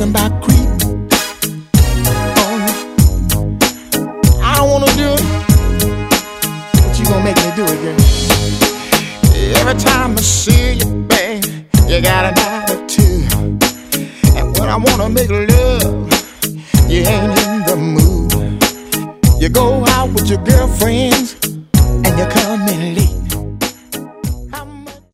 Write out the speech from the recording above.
talking about creep. Oh, I don't wanna do it, but you gon' make me do it, girl. Every time I see you, babe, you got an attitude. And when I wanna make love, you ain't in the mood. You go out with your girlfriends